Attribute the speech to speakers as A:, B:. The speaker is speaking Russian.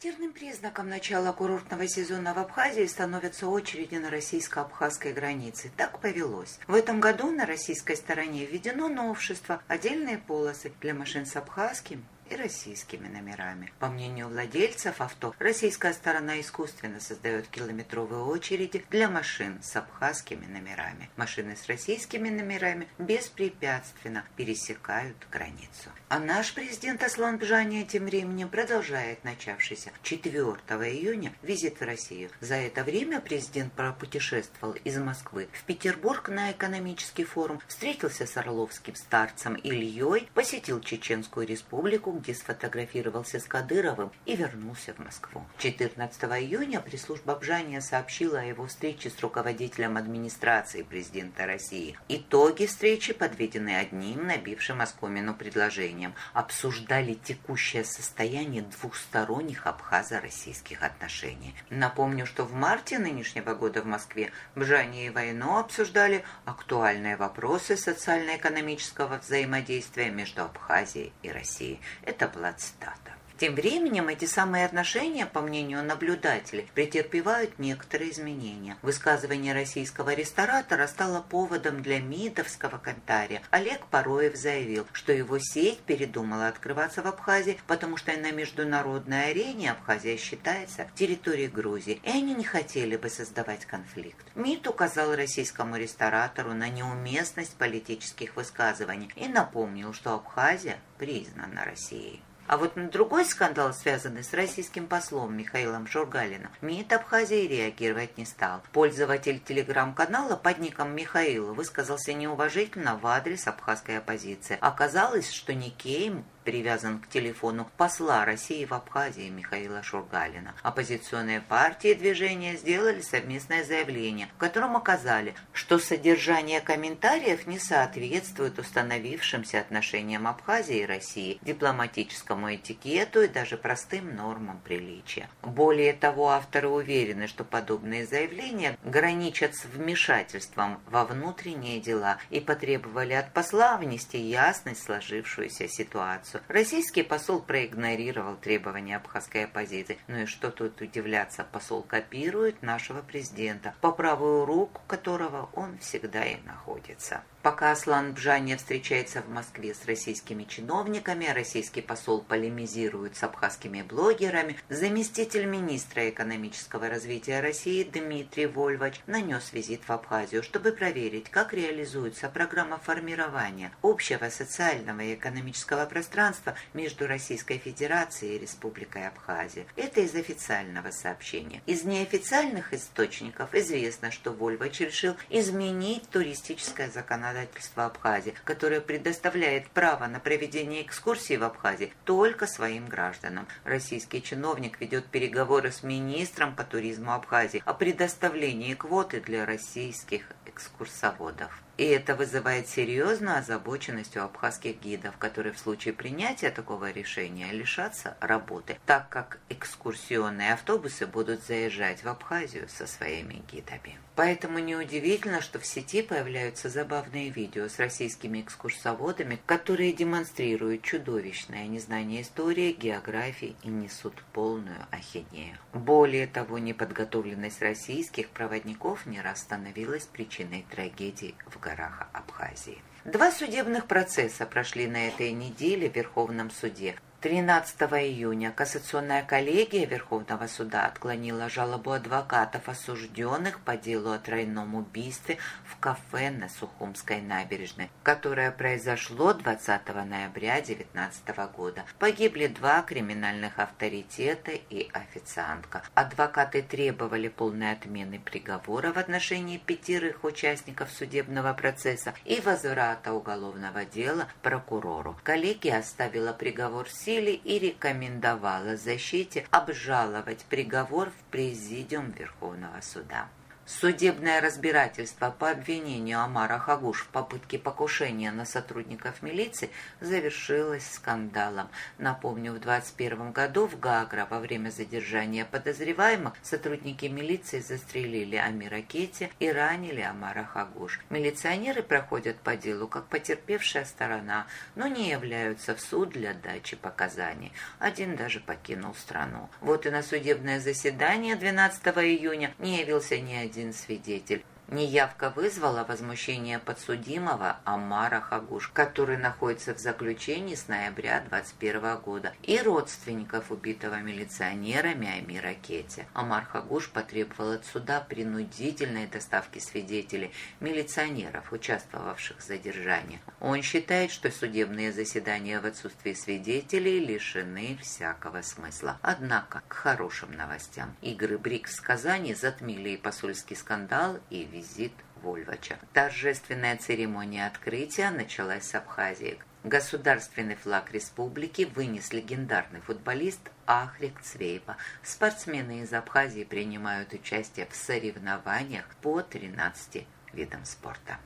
A: Характерным признаком начала курортного сезона в Абхазии становятся очереди на российско-абхазской границе. Так повелось. В этом году на российской стороне введено новшество – отдельные полосы для машин с абхазским и российскими номерами. По мнению владельцев авто, российская сторона искусственно создает километровые очереди для машин с абхазскими номерами. Машины с российскими номерами беспрепятственно пересекают границу. А наш президент Аслан Бжания тем временем продолжает начавшийся 4 июня визит в Россию. За это время президент пропутешествовал из Москвы в Петербург на экономический форум, встретился с орловским старцем Ильей, посетил Чеченскую республику, где сфотографировался с Кадыровым и вернулся в Москву. 14 июня пресс-служба Бжания сообщила о его встрече с руководителем администрации президента России. Итоги встречи подведены одним набившим оскомину предложением. Обсуждали текущее состояние двухсторонних абхазо-российских отношений. Напомню, что в марте нынешнего года в Москве Бжания и Войно обсуждали актуальные вопросы социально-экономического взаимодействия между Абхазией и Россией. Это была цитата. Тем временем эти самые отношения, по мнению наблюдателей, претерпевают некоторые изменения. Высказывание российского ресторатора стало поводом для МИДовского комментария. Олег Пороев заявил, что его сеть передумала открываться в Абхазии, потому что на международной арене Абхазия считается территорией Грузии, и они не хотели бы создавать конфликт. МИД указал российскому ресторатору на неуместность политических высказываний и напомнил, что Абхазия признана Россией. А вот на другой скандал, связанный с российским послом Михаилом Шургалиным, МИД Абхазии реагировать не стал. Пользователь телеграм-канала под ником Михаил высказался неуважительно в адрес абхазской оппозиции. Оказалось, что никейм привязан к телефону посла России в Абхазии Михаила Шургалина. Оппозиционные партии и движения сделали совместное заявление, в котором указали, что содержание комментариев не соответствует установившимся отношениям Абхазии и России, дипломатическому этикету и даже простым нормам приличия. Более того, авторы уверены, что подобные заявления граничат с вмешательством во внутренние дела и потребовали от посла внести ясность в сложившуюся ситуацию. Российский посол проигнорировал требования абхазской оппозиции. Ну и что тут удивляться, посол копирует нашего президента, по правую руку которого он всегда и находится. Пока Аслан Бжания встречается в Москве с российскими чиновниками, российский посол полемизирует с абхазскими блогерами, заместитель министра экономического развития России Дмитрий Вольвач нанес визит в Абхазию, чтобы проверить, как реализуется программа формирования общего социального и экономического пространства между Российской Федерацией и Республикой Абхазия. Это из официального сообщения. Из неофициальных источников известно, что Вольвач решил изменить туристическое законодательство Абхазии, которое предоставляет право на проведение экскурсий в Абхазии только своим гражданам. Российский чиновник ведет переговоры с министром по туризму Абхазии о предоставлении квоты для российских экскурсоводов. И это вызывает серьезную озабоченность у абхазских гидов, которые в случае принятия такого решения лишатся работы, так как экскурсионные автобусы будут заезжать в Абхазию со своими гидами. Поэтому неудивительно, что в сети появляются забавные видео с российскими экскурсоводами, которые демонстрируют чудовищное незнание истории, географии и несут полную ахинею. Более того, неподготовленность российских проводников не раз становилась причиной трагедий в горах Абхазии. 2 судебных процесса прошли на этой неделе в Верховном суде. 13 июня Кассационная коллегия Верховного суда отклонила жалобу адвокатов осужденных по делу о тройном убийстве в кафе на Сухумской набережной, которое произошло 20 ноября 2019 года. Погибли 2 криминальных авторитета и официантка. Адвокаты требовали полной отмены приговора в отношении 5 участников судебного процесса и возврата уголовного дела прокурору. Коллегия оставила приговор в силе и рекомендовала защите обжаловать приговор в Президиум Верховного суда. Судебное разбирательство по обвинению Омара Хагуш в попытке покушения на сотрудников милиции завершилось скандалом. Напомню, в 2021 году в Гагра во время задержания подозреваемых сотрудники милиции застрелили Амира Кетти и ранили Омара Хагуш. Милиционеры проходят по делу как потерпевшая сторона, но не являются в суд для дачи показаний. Один даже покинул страну. Вот и на судебное заседание 12 июня не явился ни один свидетель. Неявка вызвала возмущение подсудимого Омара Хагуш, который находится в заключении с ноября 2021 года, и родственников убитого милиционерами Амира Кетти. Омар Хагуш потребовал от суда принудительной доставки свидетелей, милиционеров, участвовавших в задержании. Он считает, что судебные заседания в отсутствии свидетелей лишены всякого смысла. Однако к хорошим новостям. Игры БРИКС в Казани затмили и посольский скандал, и визит Вольвача. Торжественная церемония открытия началась с Абхазии. Государственный флаг республики вынес легендарный футболист Ахрик Цвейба. Спортсмены из Абхазии принимают участие в соревнованиях по 13 видам спорта.